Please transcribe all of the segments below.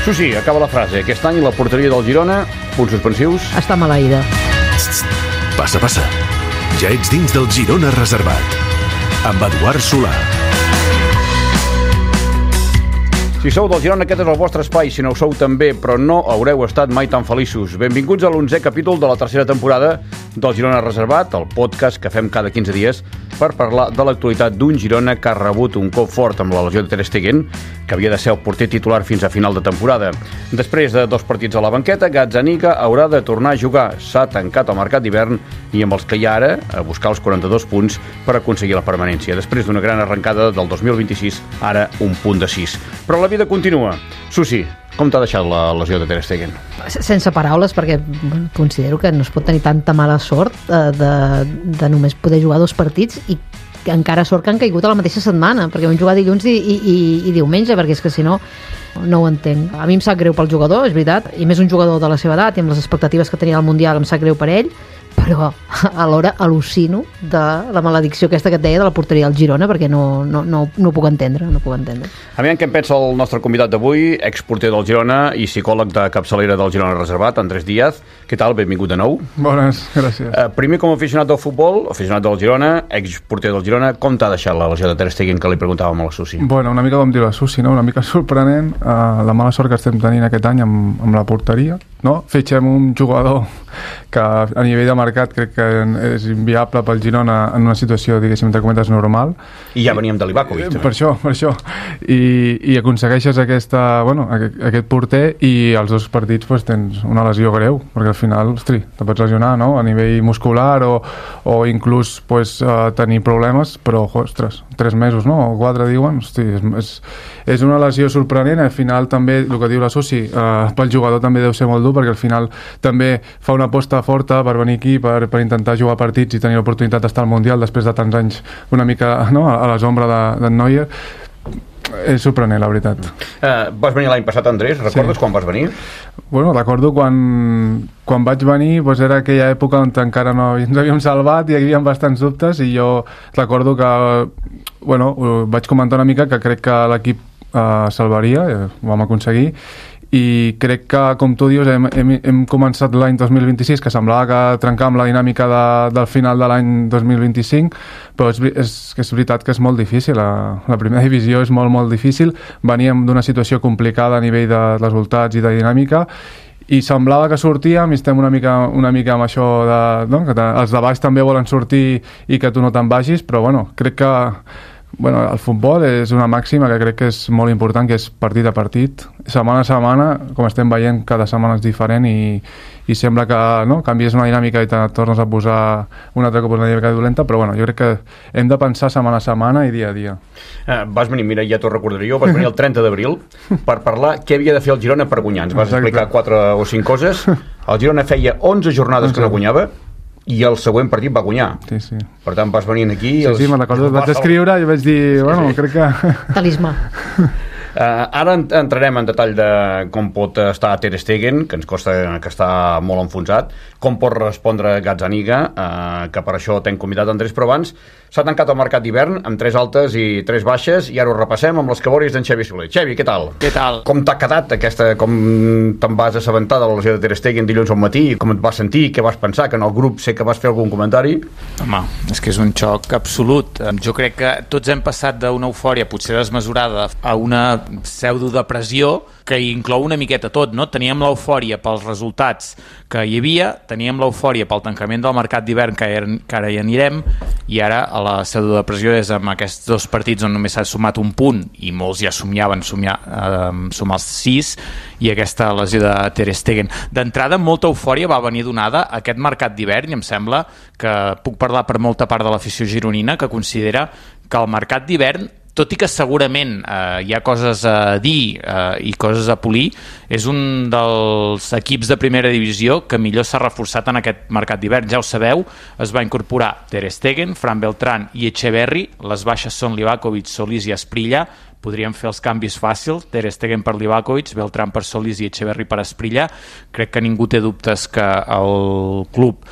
Susi, acaba la frase. Aquest any la porteria del Girona, punts suspensius. Està maleïda. Passa, passa. Ja ets dins del Girona reservat. Amb Eduard Solà. Si sou del Girona, aquest és el vostre espai. Si no ho sou també, però no haureu estat mai tan feliços. Benvinguts a l'11è capítol de la tercera temporada del Girona Reservat, el podcast que fem cada 15 dies per parlar de l'actualitat d'un Girona que ha rebut un cop fort amb la lesió de Ter Stegen, que havia de ser el porter titular fins a final de temporada. Després de 2 partits a la banqueta, Gazzaniga haurà de tornar a jugar. S'ha tancat el mercat d'hivern i amb els que hi ha ara a buscar els 42 punts per aconseguir la permanència. Després d'una gran arrencada del 2026, ara un punt de 6. Però la vida continua. Susi, com t'ha deixat la lesió de Ter Stegen? Sense paraules, perquè considero que no es pot tenir tanta mala sort de només poder jugar 2 partits i encara sort que han caigut a la mateixa setmana, perquè vam jugar dilluns i diumenge, perquè és que si no ho entenc. A mi em sap greu pel jugador, és veritat, i més un jugador de la seva edat i amb les expectatives que tenia al Mundial em sap greu per ell, però alhora al·lucino de la maledicció aquesta que et deia de la porteria del Girona, perquè no ho puc entendre, Aviam què en pensa el nostre convidat d'avui, exporter del Girona i psicòleg de capçalera del Girona Reservat, Andrés Díaz. Què tal? Benvingut de nou. Bones, gràcies. Primer, com a aficionat del futbol, aficionat del Girona, exporter del Girona, com t'ha deixat la lesió de Ter Stegen que li preguntàvem a la Susi? Bueno, una mica com diu la Susi, no? Una mica sorprenent la mala sort que estem tenint aquest any amb la porteria, no? Fitxem un jugador que a nivell de mercat crec que és inviable pel Girona en una situació, diguéssim, entre cometes, normal. I ja veníem de Livakovic. Per això. I aconsegueixes aquest porter i als 2 partits pues, tens una lesió greu, perquè al final, te pots lesionar, no? A nivell muscular o inclús pues, tenir problemes, però, 3 mesos, no? O 4, diuen. És una lesió sorprenent. Al final també, el que diu la Susi, pel jugador també deu ser molt dur, perquè al final també fa una aposta forta per venir aquí, per intentar jugar partits i tenir l'oportunitat d'estar al Mundial després de tants anys una mica, no? A la sombra d'en Neuer. És sorprenent, la veritat. Vas venir l'any passat, Andrés? Recordes quan vas venir? Bueno, recordo quan vaig venir, doncs era aquella època on encara no ens havíem salvat i hi havia bastants dubtes, i jo recordo que vaig comentar una mica que crec que l'equip salvaria, ho vam aconseguir, i crec que, com tu dius, hem començat l'any 2026, que semblava que trencàvem la dinàmica del final de l'any 2025, però és veritat que és molt difícil. La primera divisió és molt, molt difícil. Veníem d'una situació complicada a nivell de resultats i de dinàmica, i semblava que sortíem, i estem una mica amb això que els de baix també volen sortir i que tu no te'n vagis, però crec que el futbol és una màxima que crec que és molt important, que és partit a partit, setmana a setmana, com estem veient, cada setmana és diferent, i sembla que canvies una dinàmica i te tornes a posar un altre cop una dinàmica dolenta, però jo crec que hem de pensar setmana a setmana i dia a dia. Vas venir, mira, ja t'ho recordaré jo, vas venir el 30 d'abril per parlar què havia de fer el Girona per guanyar. Ens vas explicar 4 o 5 coses. El Girona feia 11 jornades que no guanyava, i el següent partit va guanyar. Sí. Per tant, vas venir aquí... Sí, me'n recordo, vaig escriure i vaig dir, crec que... Talismà. Ara entrarem en detall de com pot estar Ter Stegen, que ens costa que està molt enfonsat, com pot respondre Gazzaniga, que per això t'hem convidat, Andrés, però abans s'ha tancat el mercat d'hivern amb 3 altes i 3 baixes, i ara ho repassem amb les cabòries d'en Xavi Soler. Xavi, què tal? Què tal? Com t'ha quedat com te'n vas assabentar de la lesió de Ter Stegen dilluns al matí? Com et vas sentir? Què vas pensar? Que en el grup sé que vas fer algun comentari. Home, és que és un xoc absolut. Jo crec que tots hem passat d'una eufòria potser desmesurada a una pseudodepressió que inclou una miqueta tot, no? Teníem l'eufòria pels resultats que hi havia, teníem l'eufòria pel tancament del mercat d'hivern, que ara hi anirem, i ara a la pseudodepressió és amb aquests 2 partits on només s'ha sumat un punt, i molts ja somiaven sumar els 6, i aquesta lesió de Ter Stegen. D'entrada, molta eufòria va venir donada a aquest mercat d'hivern, i em sembla que puc parlar per molta part de l'afició gironina, que considera que el mercat d'hivern, tot i que segurament hi ha coses a dir i coses a polir, és un dels equips de primera divisió que millor s'ha reforçat en aquest mercat d'hivern. Ja ho sabeu, es va incorporar Ter Stegen, Fran Beltrán i Echeverri, les baixes són Livakovic, Solís i Asprilla. Podríem fer els canvis fàcils, Ter Stegen per Livakovic, Beltrán per Solís i Echeverri per Asprilla. Crec que ningú té dubtes que el club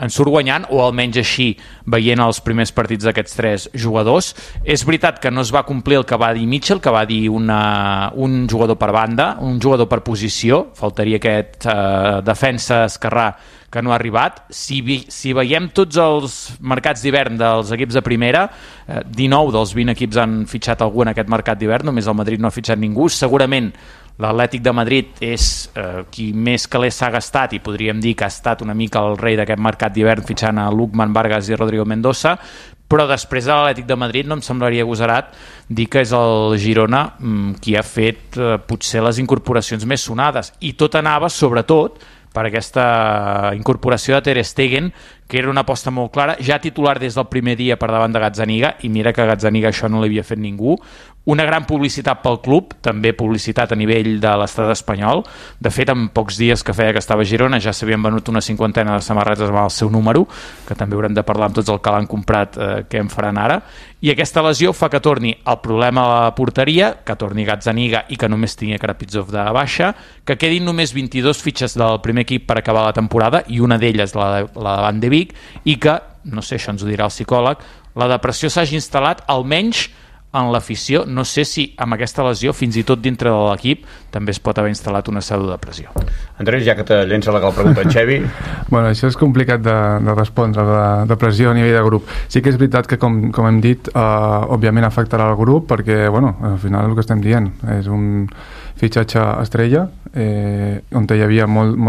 en surt guanyant, o almenys així veient els primers partits d'aquests 3 jugadors. És veritat que no es va complir el que va dir Mitchell, que va dir un jugador per banda, un jugador per posició, faltaria aquest defensa esquerrà que no ha arribat. Si veiem tots els mercats d'hivern dels equips de primera, 19 dels 20 equips han fitxat algú en aquest mercat d'hivern, només el Madrid no ha fitxat ningú. Segurament l'Atlètic de Madrid és qui més calés s'ha gastat i podríem dir que ha estat una mica el rei d'aquest mercat d'hivern fitxant a Lukman, Vargas i Rodrigo Mendoza, però després de l'Atlètic de Madrid no em semblaria agosarat dir que és el Girona qui ha fet potser les incorporacions més sonades, i tot anava sobretot per aquesta incorporació de Ter Stegen, que era una aposta molt clara, ja titular des del primer dia per davant de Gazzaniga, i mira que Gazzaniga això no l'havia fet ningú. Una gran publicitat pel club, també publicitat a nivell de l'estat espanyol. De fet, en pocs dies que feia que estava a Girona ja s'havien venut una 50ena de samarretes amb el seu número, que també haurem de parlar amb tots el que l'han comprat, què en faran ara. I aquesta lesió fa que torni el problema a la porteria, que torni Gazzaniga i que només tingui Karapizov de baixa, que quedin només 22 fitxes del primer equip per acabar la temporada, i una d'elles la Van de Vic, i que, no sé, això ens ho dirà el psicòleg, la depressió s'hagi instal·lat almenys en l'afició. No sé si amb aquesta lesió, fins i tot dintre de l'equip, també es pot haver instal·lat una pseudodepressió. Andrés, ja que te llença la pregunta en Xevi... Bueno, això és complicat de respondre, de pressió a nivell de grup. Sí que és veritat que, com hem dit, òbviament afectarà el grup, perquè, bueno, al final el que estem dient és un fitxatge estrella, on hi havia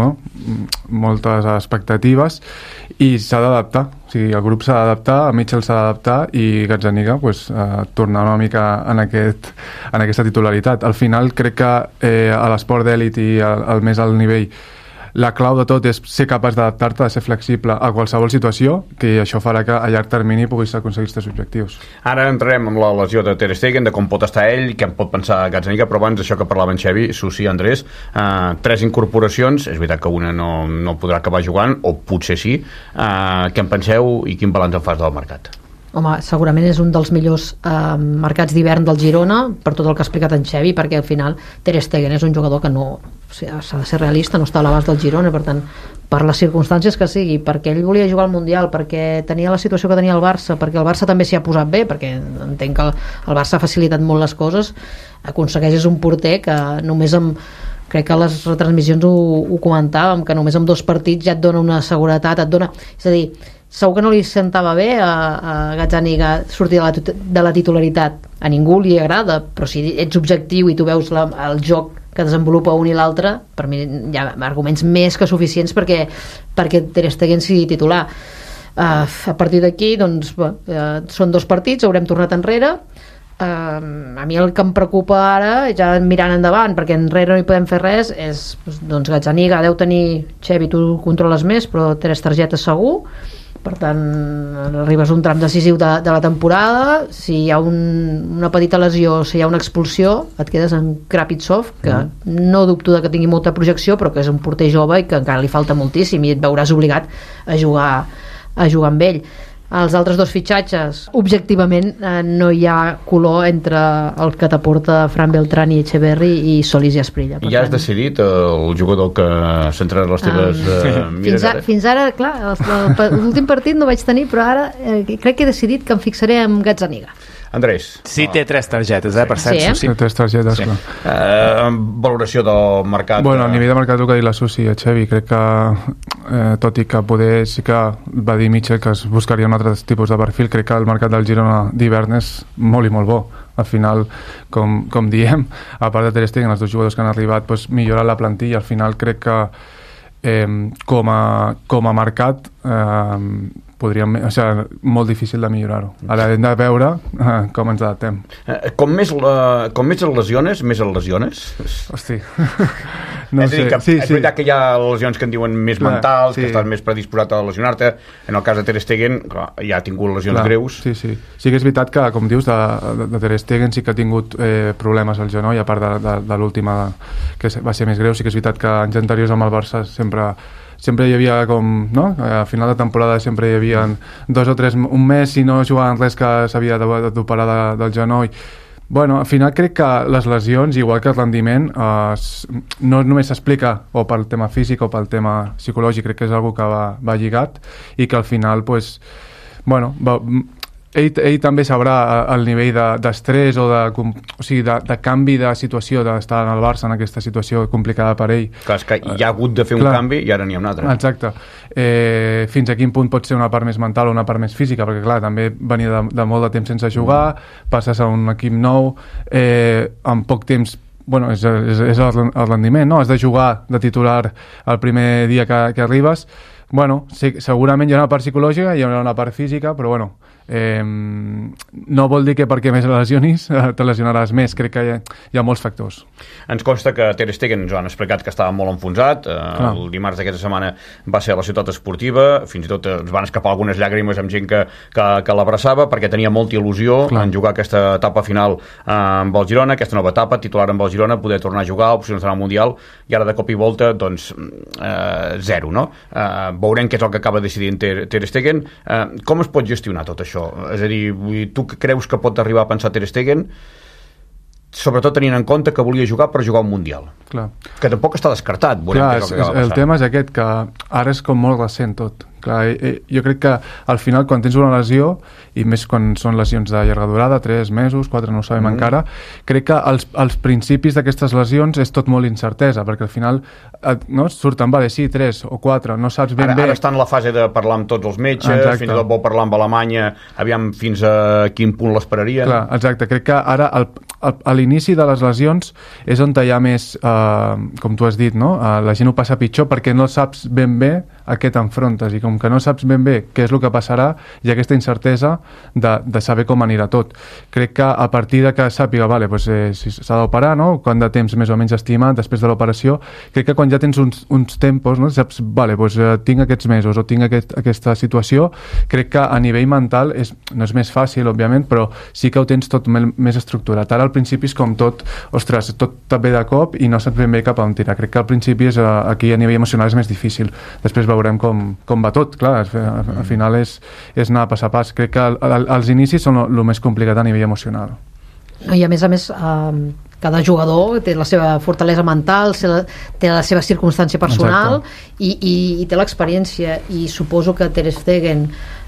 moltes expectatives, i s'ha d'adaptar. O sigui, el grup s'ha d'adaptar, Mitchell s'ha d'adaptar, i Gazzaniga tornar una mica en aquesta titularitat. Al final crec que a l'esport d'èlit i al més alt nivell, la clau de tot és ser capaç d'adaptar-te, de ser flexible a qualsevol situació, que això farà que a llarg termini puguis aconseguir els teus objectius. Ara entrarem amb la lesió de Ter Stegen, de com pot estar ell, què en pot pensar Gazzaniga, però abans això que parlava en Xevi, Susi, Andrés, 3 incorporacions, és veritat que una no podrà acabar jugant, o potser sí. Què en penseu i quin balanç en fas del mercat? Home, segurament és un dels millors mercats d'hivern del Girona, per tot el que ha explicat en Xevi, perquè al final Ter Stegen és un jugador que no, o sigui, s'ha de ser realista, no està a l'abast del Girona, per tant, per les circumstàncies que sigui, perquè ell volia jugar al Mundial, perquè tenia la situació que tenia el Barça, perquè el Barça també s'hi ha posat bé, perquè entenc que el Barça ha facilitat molt les coses, aconsegueix un porter que només amb... Crec que a les retransmissions ho comentàvem, que només amb 2 partits ja et dona una seguretat, et dona... És a dir, segur que no li sentava bé a Gazzaniga sortir de la titularitat. A ningú li agrada, però si ets objectiu i tu veus el joc que desenvolupa un i l'altre, per mi hi ha arguments més que suficients perquè Ter Stegen sigui titular. A partir d'aquí, doncs, són 2 partits, haurem tornat enrere. A mi el que em preocupa ara, ja mirant endavant, perquè enrere no hi podem fer res, és doncs Gazzaniga deu tenir, Xevi, tu controles més, però 3 targetes segur, per tant arribes a un tram decisiu de la temporada. Si hi ha una petita lesió, si hi ha una expulsió, et quedes en Karapizov, que no dubto de que tingui molta projecció, però que és un porter jove i que encara li falta moltíssim, i et veuràs obligat a jugar amb ell. Els altres 2 fitxatges, objectivament no hi ha color entre el que t'aporta Fran Beltrán i Echeverri i Solís i Asprilla. I ja has decidit el jugador que centrarà les teves mires? Fins ara, clar, l'últim partit no vaig tenir, però ara crec que he decidit que em fixaré en Gazzaniga. Andrés. Sí, té 3 targetes, per cert. Sí, Té 3 targetes, clar. Valoració del mercat. Bueno, a nivell de mercat, el que ha dit la Susi i el Xevi, crec que tot i que poder sí que va dir Mitchell que es buscaria un altre tipus de perfil, crec que el mercat del Girona d'hivern és molt i molt bo. Al final, com diem, a part de Ter Stegen, els 2 jugadors que han arribat, doncs, millorar la plantilla. Al final crec que com a mercat podríem, o sigui, molt difícil de millorar-ho. Ara hem de veure com ens adaptem. Com més el lesiones, més el lesiones? Hosti. No sé. És veritat que hi ha lesions que en diuen més mentals, que estàs més predisposat a lesionar-te. En el cas de Ter Stegen, ja ha tingut lesions greus. Sí que és veritat que, com dius, de Ter Stegen sí que ha tingut problemes al genoll, a part de l'última, que va ser més greu. Sí que és veritat que anys anteriors amb el Barça sempre hi havia a final de temporada sempre hi havia 2 o 3, un mes, si no jugaven res, que s'havia d'operar del genoll. Bueno, al final crec que les lesions, igual que el rendiment, no només s'explica o pel tema físic o pel tema psicològic, crec que és algo que va lligat i que al final, pues, bueno, ell també sabrà el nivell d'estrès o de canvi de situació, d'estar en el Barça en aquesta situació complicada per ell. Clar, és que hi ha hagut de fer un canvi i ara n'hi ha un altre. Exacte. Fins a quin punt pot ser una part més mental o una part més física, perquè clar, també venia de molt de temps sense jugar, passes a un equip nou, en poc temps, bueno, és el rendiment, no? Has de jugar de titular el primer dia que arribes. Bueno, sí, segurament hi ha una part psicològica, hi ha una part física, però bueno, no vol dir que perquè més lesionis te lesionaràs més. Crec que hi ha molts factors. Ens consta que Ter Stegen ens ho han explicat que estava molt enfonsat. El dimarts d'aquesta setmana va ser a la ciutat esportiva, fins i tot ens van escapar algunes llàgrimes amb gent que l'abraçava perquè tenia molta il·lusió en jugar aquesta etapa final amb el Girona, aquesta nova etapa titular amb el Girona, poder tornar a jugar, opcions d'anar al Mundial, i ara de cop i volta doncs zero, no? Veurem què és el que acaba decidint Ter Stegen. Com es pot gestionar tot això? És a dir, tu creus que pot arribar a pensar Ter Stegen, sobretot tenint en compte que volia jugar per jugar un Mundial? Clar. Que tampoc està descartat. Clar, el tema és aquest, que ara és com molt recent tot. Clar, jo crec que al final quan tens una lesió, i més quan són lesions de llarga durada, 3 mesos, 4, no ho sabem encara, crec que als principis d'aquestes lesions és tot molt incertesa, perquè al final no, surten, vale, sí, 3 o 4, no saps ben bé. Ara està en la fase de parlar amb tots els metges, fins i tot vol parlar amb Alemanya, aviam fins a quin punt l'esperarien. Clar, exacte, crec que ara a l'inici de les lesions és on hi ha més, com tu has dit, no? La gent ho passa pitjor perquè no saps ben bé a què t'enfrontes, i com que no saps ben bé què és el que passarà, hi ha aquesta incertesa de saber com anirà tot. Crec que a partir de que sàpiga, vale, pues, si s'ha d'operar, no? Quant de temps més o menys estimat després de l'operació, crec que quan ja tens uns tempos, no? Saps, vale, pues, tinc aquests mesos o tinc aquesta situació, crec que a nivell mental no és més fàcil, òbviament, però sí que ho tens tot més estructurat. Ara al principi és com tot, ostres, tot ve de cop i no saps ben bé cap a on tirar. Crec que al principi aquí a nivell emocional és més difícil. Després veurem com va tot, clar, al final és anar pas a pas. Crec que els inicis són el més complicat a nivell emocional. I a més, cada jugador té la seva fortalesa mental, té la seva circumstància personal i té l'experiència, i suposo que Ter Stegen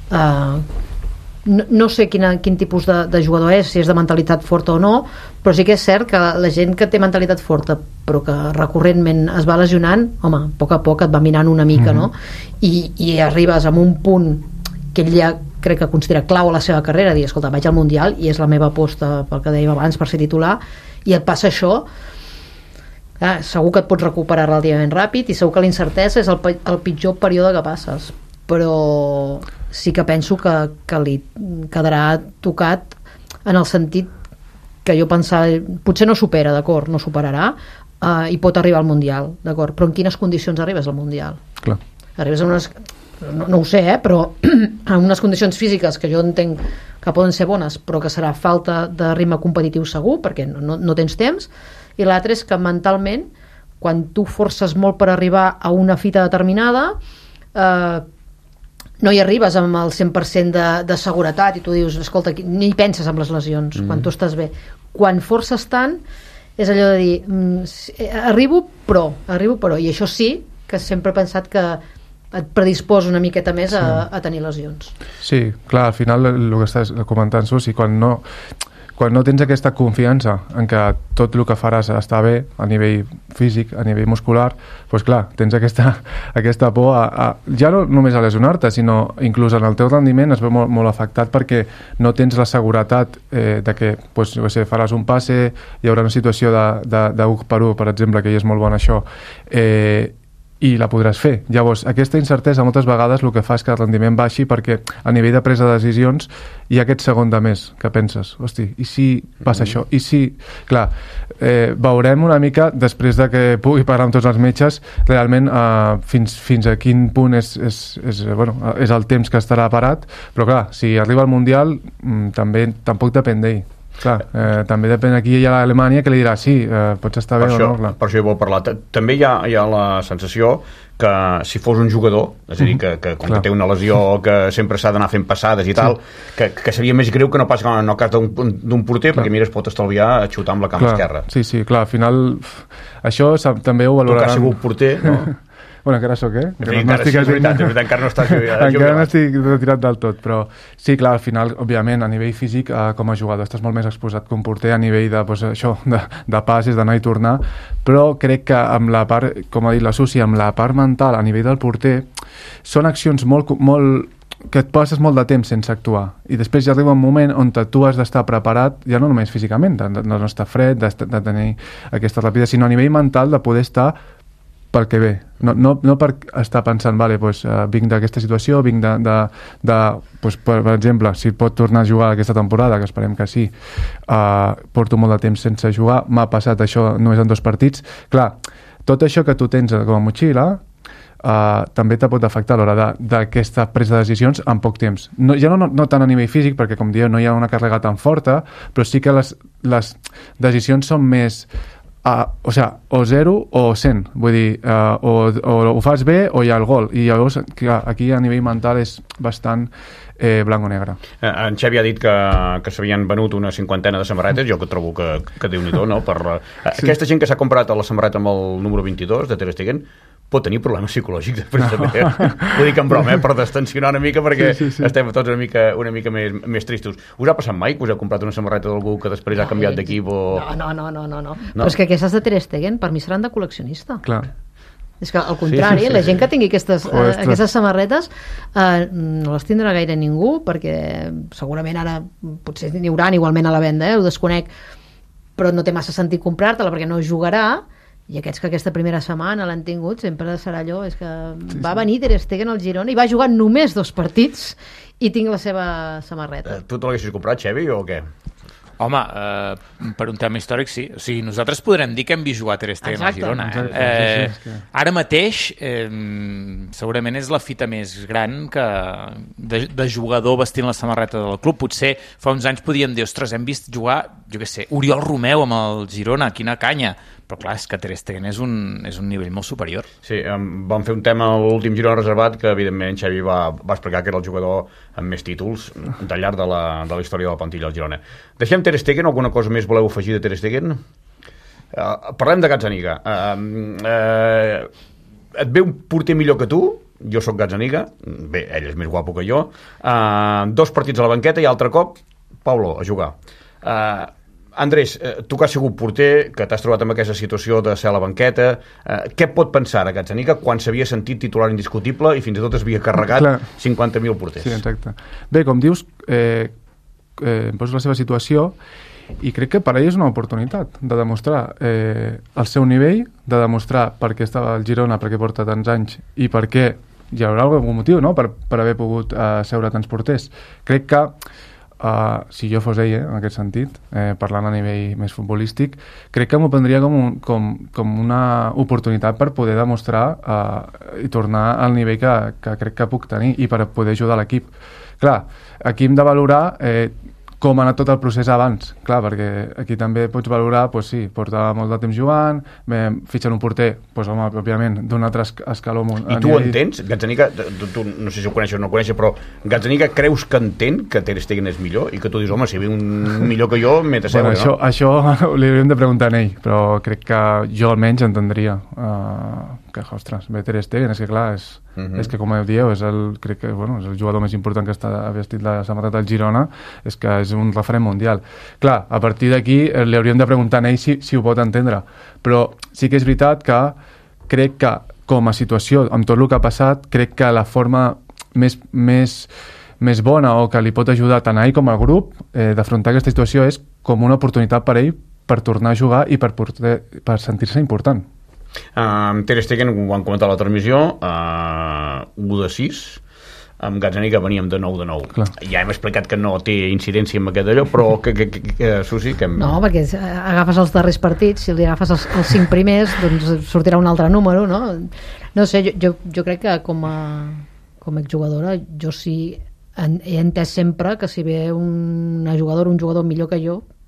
no sé quin tipus de jugador és, si és de mentalitat forta o no, però sí que és cert que la gent que té mentalitat forta però que recurrentment es va lesionant, home, a poc et va minant una mica, no? I arribes a un punt que ell ja crec que considera clau a la seva carrera, dir, escolta, vaig al Mundial i és la meva aposta, pel que dèiem abans, per ser titular, i et passa això, segur que et pots recuperar relativament ràpid i segur que l'incertesa és el pitjor període que passes, però sí que penso que li quedarà tocat en el sentit que jo pensava, potser no supera, d'acord, no superarà, i pot arribar al Mundial, d'acord, però en quines condicions arribes al Mundial? Clar. Arribes a unes, no ho sé, però en unes condicions físiques que jo entenc que poden ser bones, però que serà falta de ritme competitiu segur, perquè no tens temps, i l'altre és que mentalment, quan tu forces molt per arribar a una fita determinada, no hi arribes amb el 100% de seguretat i tu dius, escolta, ni penses en les lesions quan tu estàs bé. Quan forces tant és allò de dir arribo però, i això sí que sempre he pensat que et predisposa una miqueta més a tenir lesions. Sí, clar, al final el que estàs comentant, Susi, quan no tens aquesta confiança en que tot el que faràs està bé a nivell físic, a nivell muscular, doncs clar, tens aquesta por ja no només a lesionar-te, sinó inclús en el teu rendiment es veu molt afectat perquè no tens la seguretat de que faràs un passe, hi haurà una situació de 1 per 1, per exemple, que hi és molt bon això, i la podràs fer. Llavors, aquesta incertesa moltes vegades el que fa és que el rendiment baixi perquè a nivell de presa de decisions hi ha aquest segon de més que penses, hosti, i si passa això? I si... Clar, veurem una mica, després de que pugui parlar amb tots els metges, realment fins a quin punt és el temps que estarà parat, però clar, si arriba al Mundial tampoc depèn d'ell. Clar, també depèn, aquí hi ha Alemanya que li dirà sí, pots estar bé o no, clar. Per això hi vol parlar. També hi ha la sensació que si fos un jugador, és a dir, que com que té una lesió que sempre s'ha d'anar fent passades i tal, que seria més greu que no pas en el cas d'un porter, perquè mira, es pot estalviar a xutar amb la cama esquerra. Sí, clar, al final això també ho valoraran. Tu que has sigut porter, no? Bueno, encara sóc, és veritat, encara no estàs jubilat. Encara no estic retirat del tot, però sí, clar, al final, òbviament, a nivell físic, com a jugador, estàs molt més exposat que un porter a nivell de, doncs, això, de passes, d'anar i tornar, però crec que amb la part, com ha dit la Susi, amb la part mental, a nivell del porter, són accions molt que et passes molt de temps sense actuar, i després ja arriba un moment on tu has d'estar preparat, ja no només físicament, de no estar fred, de tenir aquesta rapidesa, sinó a nivell mental de poder estar pel que ve, no per estar pensant vale, doncs, vinc d'aquesta situació, vinc doncs, per exemple, si pot tornar a jugar aquesta temporada, que esperem que sí, porto molt de temps sense jugar, m'ha passat això només en 2 partits, clar, tot això que tu tens com a motxilla també te pot afectar a l'hora d'aquesta presa de decisions en poc temps, ja no tant a nivell físic, perquè com dieu no hi ha una càrrega tan forta, però sí que les decisions són més o sigui, o 0 o 100, vull dir, o ho fas bé o hi ha el gol, i llavors aquí a nivell mental és bastant blanc o negre. En Xavi ha dit que s'havien venut una 50ena de samarretes, jo que trobo que Déu-n'hi-do, no? Aquesta gent que s'ha comprat la samarreta amb el número 22 de Ter Stegen pot tenir problemes psicològics després també. Vull dir que en broma, per destensionar una mica, perquè estem tots una mica més tristos. Us ha passat mai que us heu comprat una samarreta d'algú que després ha canviat d'equip o... No. Però és que aquestes de Ter Stegen per mi seran de col·leccionista. Clar. És que al contrari, la gent que tingui aquestes samarretes no les tindrà gaire ningú, perquè segurament ara potser n'hi haurà igualment a la venda, ho desconec, però no té massa sentit comprar-te-la perquè no jugarà, i aquests que aquesta primera setmana l'han tingut sempre serà allò, és que va venir Ter Stegen al Girona i va jugar només 2 partits i tinc la seva samarreta. Tu te l'haguessis comprat, Xavi, o què? Home, per un tema històric sí. O sigui, nosaltres podrem dir que hem vist jugar Ter Stegen a Girona. Ara mateix segurament és la fita més gran de jugador vestint la samarreta del club. Potser fa uns anys podíem dir, ostres, hem vist jugar, jo què sé, Oriol Romeu amb el Girona, quina canya. Però clar, és que Ter Stegen és un nivell molt superior. Sí, vam fer un tema a l'últim Girona reservat que evidentment Xavi va explicar que era el jugador amb més títols de llarg de la història de la plantilla al Girona. Deixem Ter Stegen, alguna cosa més voleu afegir de Ter Stegen? Parlem de Gazzaniga. Et ve un porter millor que tu? Jo sóc Gazzaniga, bé, ell és més guapo que jo. 2 partits a la banqueta i altre cop Paulo a jugar. Andrés, tu que has sigut porter, que t'has trobat amb aquesta situació de ser a la banqueta, què pot pensar a Gazzaniga quan s'havia sentit titular indiscutible i fins i tot es havia carregat 50.000 porters? Sí, exacte. Bé, com dius, em poso la seva situació i crec que per ell és una oportunitat de demostrar el seu nivell, de demostrar per què estava al Girona, per què porta tants anys i per què hi haurà algun motiu, no?, per haver pogut seure tants porters. Crec que si jo fos ell, en aquest sentit, parlant a nivell més futbolístic, crec que m'ho prendria com una oportunitat per poder demostrar i tornar al nivell que crec que puc tenir i per poder ajudar l'equip. Clar, aquí hem de valorar com ha anat tot el procés abans, clar, perquè aquí també pots valorar, doncs sí, porta molt de temps jugant, fitxen un porter, doncs home, òbviament, d'un altre escaló. I tu entens? Gazzaniga, tu no sé si ho coneixes o no ho coneixes, però Gazzaniga creus que entén que Ter Stegen és millor i que tu dius, home, si ve un millor que jo, m'he de seure, no? Això li hauríem de preguntar a ell, però crec que jo almenys entendria que, ostres, ve Ter Stegen, és que clar, és que com dieu, crec que és el jugador més important que està vestit la samarreta del Girona, és que és un referent mundial. Clar, a partir d'aquí li hauríem de preguntar a ell si ho pot entendre, però sí que és veritat que crec que com a situació, amb tot el que ha passat, crec que la forma més bona o que li pot ajudar tant a ell com al grup d'afrontar aquesta situació és com una oportunitat per ell per tornar a jugar i per sentir-se important. Ter Stegen, ho han comentat a la transmissió, 1-6, amb Gazzaniga veníem de 9-9. Clar. Ja hem explicat que no té incidència amb aquest allò, però Susi, que... No, perquè agafes els darrers partits, si li agafes els 5 primers, doncs sortirà un altre número, no? No sé, jo crec que com a exjugadora, jo sí he entès sempre que si ve un jugador millor que jo,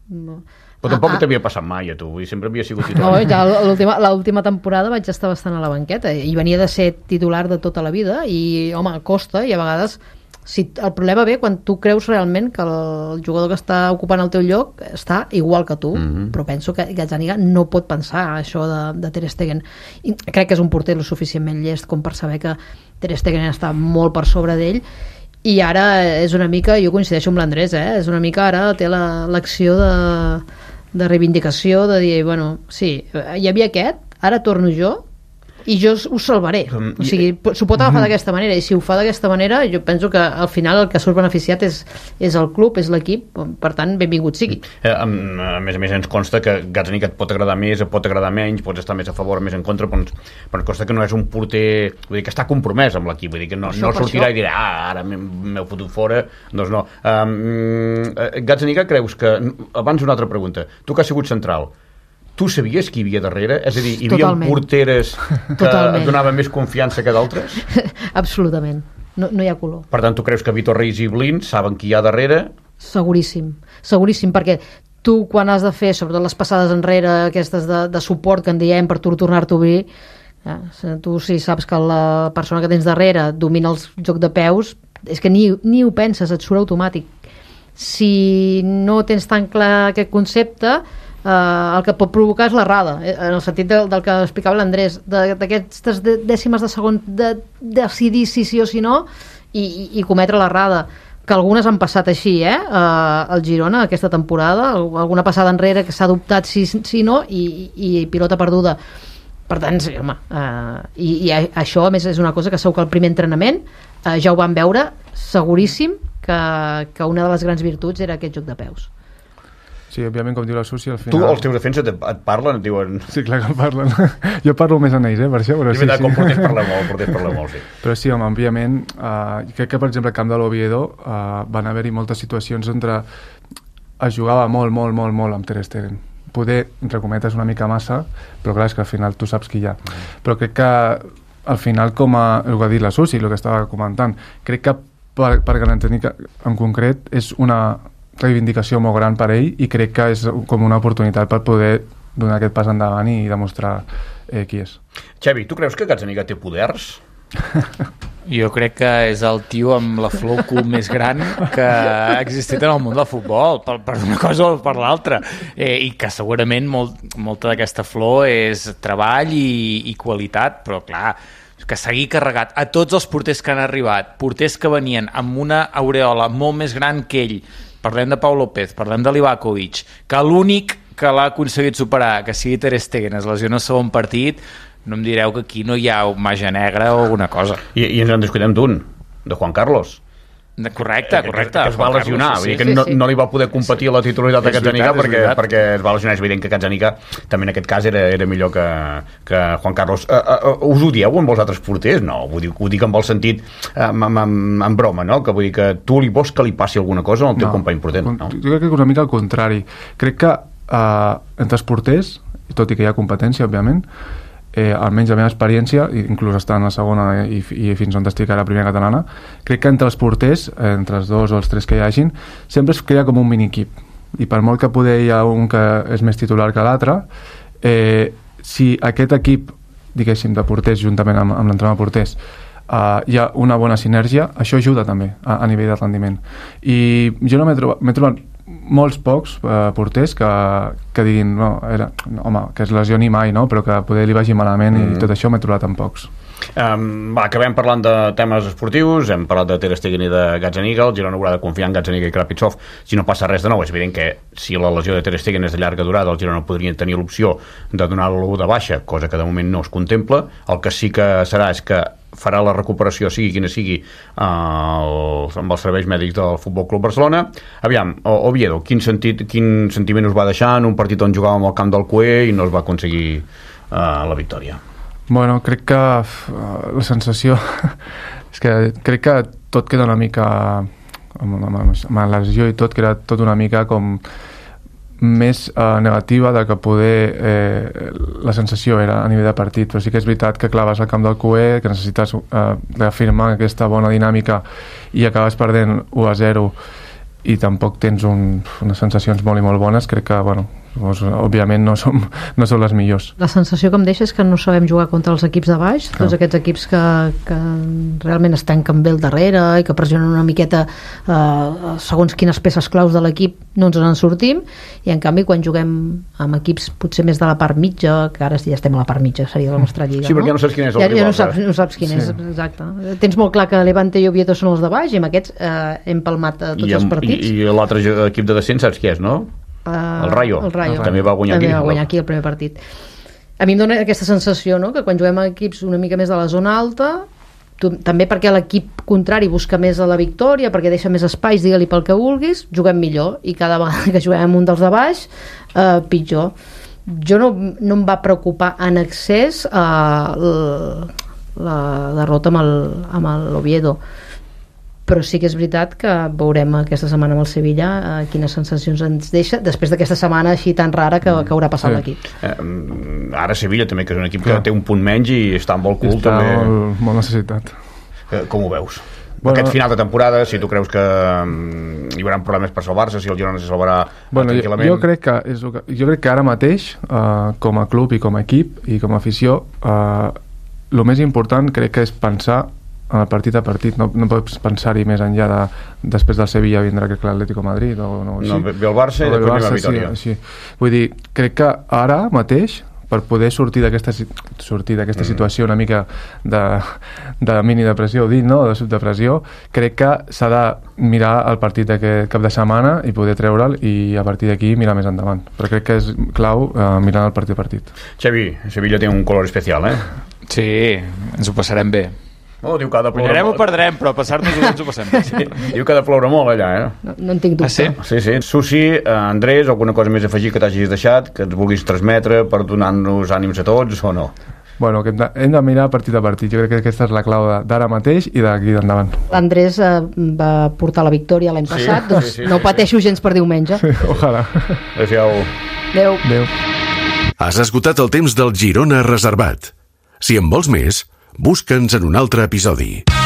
Però tampoc t'havia passat mai a tu, i sempre havia sigut titular. No, ja l'última temporada vaig estar bastant a la banqueta i venia de ser titular de tota la vida i, home, costa, i a vegades el problema ve quan tu creus realment que el jugador que està ocupant el teu lloc està igual que tu, però penso que Gazzaniga no pot pensar això de Ter Stegen, i crec que és un porter lo suficientment llest com per saber que Ter Stegen està molt per sobre d'ell. I ara és una mica, jo coincideixo amb l'Andrés, és una mica ara té l'acció de reivindicació, de dir, bueno, sí, hi havia aquest, ara torno jo i jo us salvaré. O sigui, s'ho pot agafar d'aquesta manera, i si ho fa d'aquesta manera, jo penso que al final el que surt beneficiat és el club, és l'equip, per tant, benvingut sigui. A més a més, ens consta que Gazzaniga et pot agradar més, et pot agradar menys, pots estar més a favor, més en contra, però ens consta que no és un porter, vull dir, que està compromès amb l'equip, vull dir que no sortirà i dirà, ara m'heu fotut fora, doncs no. Gazzaniga, creus que... Abans una altra pregunta. Tu que has sigut central, tu sabies qui hi havia darrere? És a dir, hi havia porteres que donaven més confiança que d'altres? Absolutament. No hi ha color. Per tant, tu creus que Vitor Reis i Blin saben qui hi ha darrere? Seguríssim, perquè tu quan has de fer, sobretot les passades enrere, aquestes de suport que en diem per tu tornar-te a obrir, tu si saps que la persona que tens darrere domina el joc de peus, és que ni ho penses, et surt automàtic. Si no tens tan clar aquest concepte, el que pot provocar és l'errada, en el sentit del que explicava l'Andrés, d'aquestes dècimes de segon de decidir si sí o si no i cometre l'errada, que algunes han passat així, al Girona aquesta temporada, alguna passada enrere que s'ha adoptat si no i pilota perduda. Per tant, sí, home, i això a més és una cosa que segur que al primer entrenament ja ho vam veure seguríssim que una de les grans virtuts era aquest joc de peus. Sí, òbviament, com diu la Susi, al final... Tu, els teus defenses et parlen, et diuen... Sí, clar que em parlen. Jo parlo més en ells, per això, però sí. Com porters parla molt, sí. Però sí, home, òbviament, crec que, per exemple, al camp de l'Oviedo van haver-hi moltes situacions on es jugava molt amb Ter Stegen. Poder, entre cometes, una mica massa, però clar, és que al final tu saps qui hi ha. Però crec que, al final, com el que ha dit la Susi, el que estava comentant, crec que per Gazzaniga en concret és una reivindicació molt gran per ell i crec que és com una oportunitat per poder donar aquest pas endavant i demostrar qui és. Xavi, tu creus que Gazzaniga té poders? Jo crec que és el tio amb la flor cul més gran que ha existit en el món del futbol, per una cosa o per l'altra, i que segurament molta d'aquesta flor és treball i qualitat, però clar, que s'hagi carregat a tots els porters que han arribat, porters que venien amb una aureola molt més gran que ell. Parlem de Pau López, parlem de Livakovic, que l'únic que l'ha aconseguit superar, que sigui Ter Stegen, es lesiona el segon partit, no em direu que aquí no hi ha màgia negra o alguna cosa. I ens en descuidem d'un, de Juan Carlos. Correcte. Que es va lesionar, vull dir que no li va poder competir la titularitat a Gazzaniga perquè es va lesionar. És evident que Gazzaniga també en aquest cas era millor que Juan Carlos. Us ho dieu amb els altres porters? No, ho dic amb el sentit en broma, no? Que vull dir que tu li vols que li passi alguna cosa al teu company porter? No? Jo crec que una mica al contrari. Crec que entre els porters, tot i que hi ha competència, òbviament, almenys la meva experiència, inclús estant a la segona i fins on estic a la primera catalana, crec que entre els porters, entre els dos o els tres que hi hagin, sempre es crea com un mini-equip. I per molt que poder hi ha un que és més titular que l'altre, si aquest equip, diguéssim, de porters, juntament amb l'entrenador de porters, hi ha una bona sinergia, això ajuda també a nivell de rendiment. I jo no m'he trobat molts pocs porters que diguin home, que es lesioni mai, no? Però que poder li vagi malament i tot això m'he trobat en pocs. Acabem parlant de temes esportius, hem parlat de Ter Stegen i de Gazzaniga. El Girona haurà de confiar en Gazzaniga i Krapitsov si no passa res de nou. És evident que si la lesió de Ter Stegen és de llarga durada, el Girona podria tenir l'opció de donar-lo de baixa, cosa que de moment no es contempla. El que sí que serà és que farà la recuperació, sigui quina sigui, amb els serveis mèdics del Futbol Club Barcelona. Aviam, Oviedo, quin sentiment us va deixar en un partit on jugàvem al camp del Cué i no es va aconseguir la victòria? Bueno, crec que la sensació és que crec que tot queda una mica amb la lesió i tot, queda tot una mica com més negativa del que poder la sensació era a nivell de partit, però sí que és veritat que clar, vas al camp del Cué, que necessites reafirmar aquesta bona dinàmica i acabes perdent 1-0 i tampoc tens unes sensacions molt i molt bones, crec que, bueno, doncs, òbviament no som les millors. La sensació que em deixa és que no sabem jugar contra els equips de baix, tots aquests equips que realment es tanquen bé al darrere i que pressionen una miqueta segons quines peces claus de l'equip no ens en sortim, i en canvi quan juguem amb equips potser més de la part mitja, que ara ja estem a la part mitja, seria la nostra lliga. Sí, perquè no saps quin és el rival. Ja no saps quin és, exacte. Tens molt clar que Levante i Oviedo són els de baix i amb aquests hem palmat tots els partits. I l'altre equip de descens saps qui és, no? El Rayo. També va guanyar aquí el primer partit. A mi em dona aquesta sensació, no?, que quan juguem a equips una mica més de la zona alta, també perquè l'equip contrari busca més a la victòria, perquè deixa més espais, digue-li pel que vulguis, juguem millor, i cada vegada que juguem amb un dels de baix pitjor. Jo no em va preocupar en excés la derrota amb l'Oviedo, però sí que és veritat que veurem aquesta setmana amb el Sevilla quines sensacions ens deixa després d'aquesta setmana així tan rara que haurà passat l'equip. Ara Sevilla també, que és un equip que té un punt menys i està molt cul, està també. molt necessitat. Com ho veus? Aquest final de temporada, si tu creus que hi haurà problemes per salvar-se, si el Girona se salvarà tranquil·lament. Jo crec que ara mateix com a club i com a equip i com a afició el més important crec que és pensar en el partit a partit, no pots pensar-hi més enllà després del Sevilla vindrà l'Atlético Madrid ve el Barça i després ve la Vitòria. Sí. Vull dir, crec que ara mateix per poder sortir d'aquesta situació una mica de mini-depressió, no? De subdepressió, crec que s'ha de mirar el partit d'aquest cap de setmana i poder treure'l i a partir d'aquí mirar més endavant. Però crec que és clau mirar el partit a partit. Xavi, Sevilla té un color especial, Sí, ens ho passarem bé. Diu que ha de ploure guanyarem molt. O perdrem, però passar-nos-ho ens ho passem bé. Sí. Diu que ha de ploure molt allà, No en tinc dubte. Sí. Susi, Andrés, alguna cosa més a afegir que t'hagis deixat, que ens vulguis transmetre per donar-nos ànims a tots o no? Bueno, que hem de mirar partit a partit. Jo crec que aquesta és la clau d'ara mateix i d'aquí d'endavant. L'Andrés va portar la victòria l'any passat, doncs no pateixo gens per diumenge. Ojalà. Adéu. Adéu. Has esgotat el temps del Girona Reservat. Si en vols més, busca'ns en un altre episodi.